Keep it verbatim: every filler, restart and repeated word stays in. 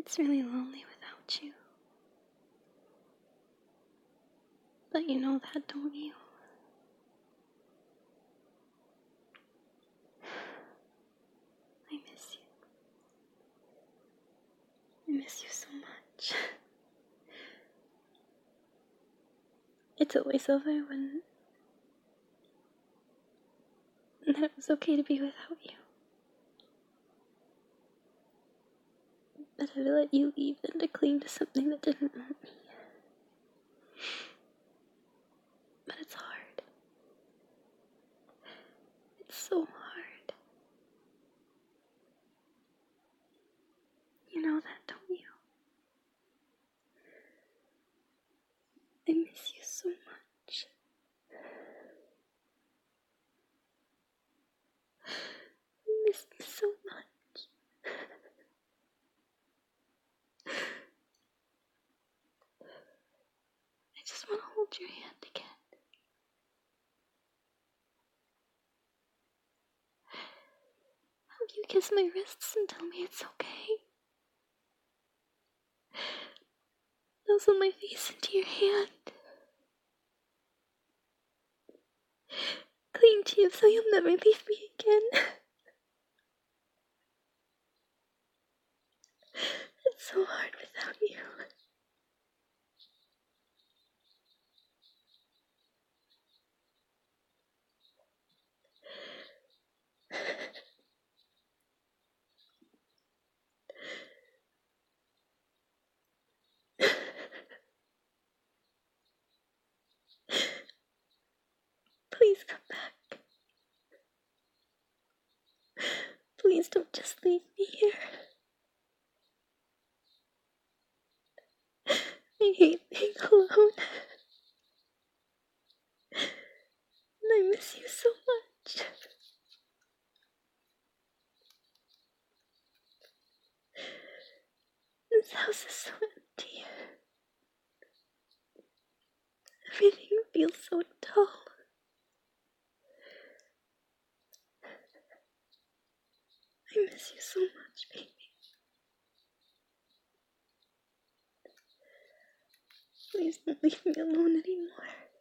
It's really lonely without you. But you know that, don't you? I miss you. I miss you so much. It's always over when that it was okay to be without you. That I let you leave and to cling to something that didn't want me. But it's hard. It's so hard. You know that, don't you? I miss you so much. You miss me so much. I just want to hold your hand again. Have you kiss my wrists and tell me it's okay? Nuzzle my face into your hand. Cling to you so you'll never leave me again. It's so hard without you. Please come back. Please don't just leave me here. I hate being alone. And I miss you so much. This house is so empty. Everything feels so dull. I miss you so much, baby. Please don't leave me alone anymore.